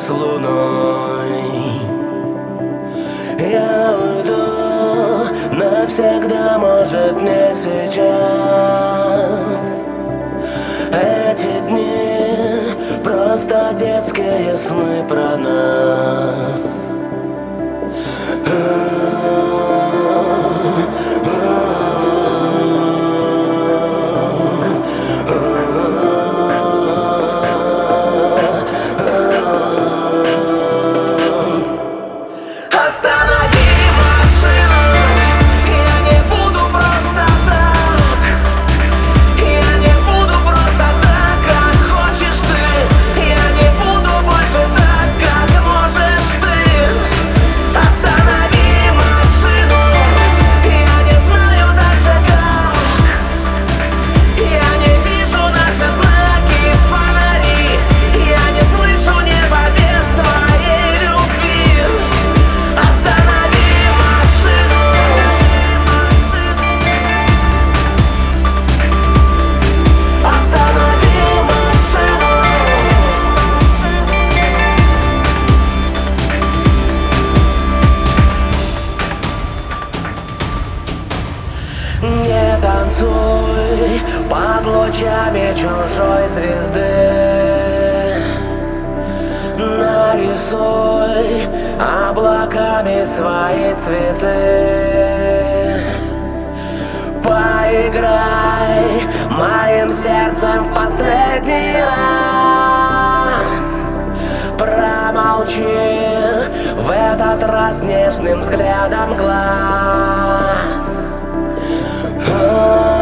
с луной. Я уйду навсегда, может, не сейчас. Эти дни просто детские сны про нас. Останови машину, я не буду просто так. Я не буду просто так, как хочешь ты. Я не буду больше так, как можешь ты. Останови машину, я не знаю даже как. Я не вижу наши знаки, фонари. Я не слышу неба без твоей любви. Останови машину. Останови машину. Не танцуй под лучами чужой звезды. Нарисуй облаками свои цветы. Поиграй моим сердцем в последний раз. Промолчи в этот раз нежным взглядом глаз.